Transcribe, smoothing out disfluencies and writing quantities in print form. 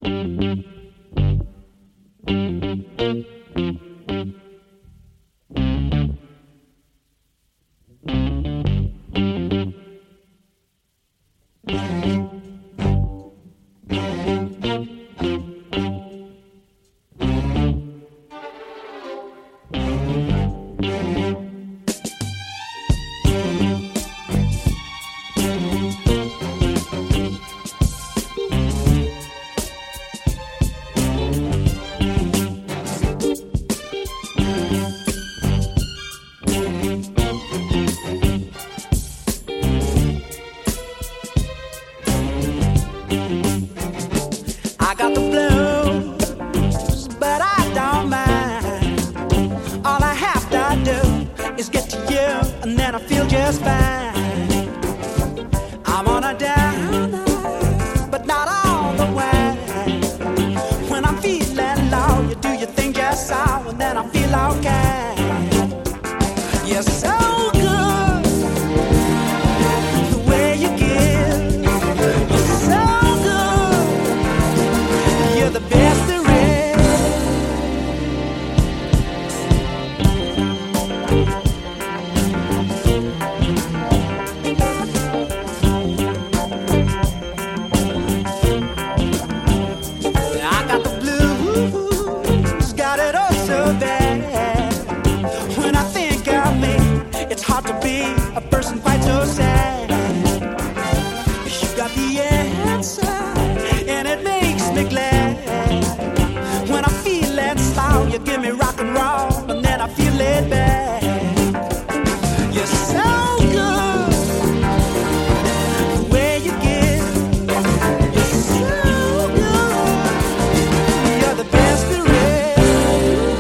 I got the blues, but I don't mind. All I have to do is get to you, and then I feel just fine. I'm on a down, but not all the way. When I'm feeling low, you do your thing just so, and then I feel okay. You're so good, the way you give. You're so good, you're the best there is. I got the blues, got it oh so bad. When I think of me, it's hard to be a person quite so sad. You got the answer, and it makes me glad. When I'm feeling slow, you give me rock and roll, and then I feel it back. You're so good, the way you give. You're so good, you're the best there is.